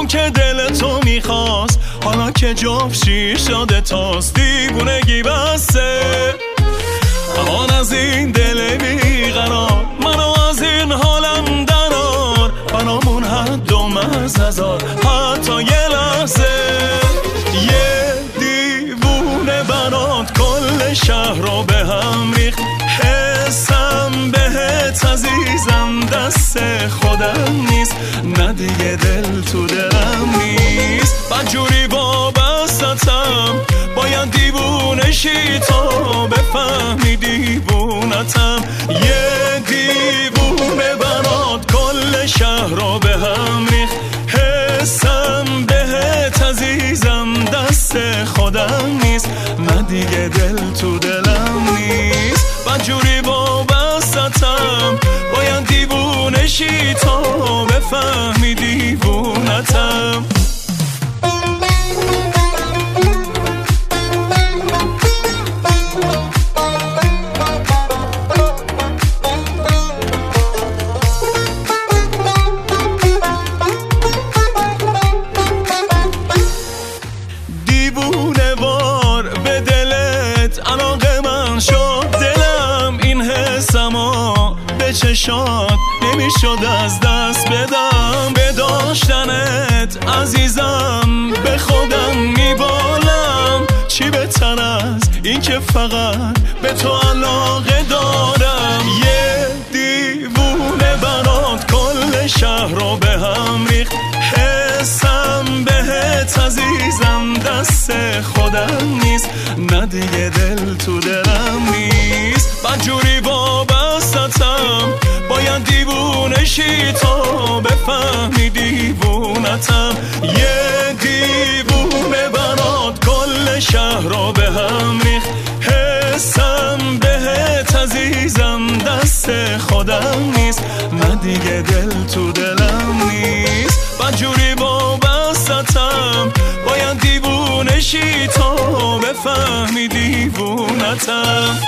اون که دل تو میخواست حالا که جفشی شده تاست، دیوونگی بسته امان از این دل بیقرار، منو از این حالم درار، برامون حد و مرز هزار حتی یه لحظه. یه دیوونه برات کل شهر رو به هم ریخت، حسم بهت عزیزم دست خودم نیست، نه دیگه دل تو دلم نیست، بدجوری وابستم باید دیوونه شی تا بفهمی دیوونتم. یه دیوونه برات کل شهر رو به هم ریخت، حسم بهت عزیزم دست خودم نیست، نه دیگه دل تو دلم نیست، بدجوری وابستم باید دیوونه شی تا بفهمی دیوونتم. دیوونه وار به دلت علاقه من شد، دلم این حسمو به چشات نمیشد از دست بدم، به داشتنت عزیزم به خودم میبالم، چی بهتر از این که فقط به تو علاقه دارم. یه دیوونه برات کل شهر رو به هم ریخت، حسم بهت عزیزم دست خودم نیست، نه دیگه دل تو دلم نیست، بدجوری وابستم باید دیوونه شی تا بفهمی دیوونتم. یه دیوونه برات کل شهر رو به هم ریخت، حسم بهت عزیزم دست خودم نیست، نه دیگه دل تو دلم نیست، بدجوری وابستم باید دیوونه شی تا بفهمی دیوونتم.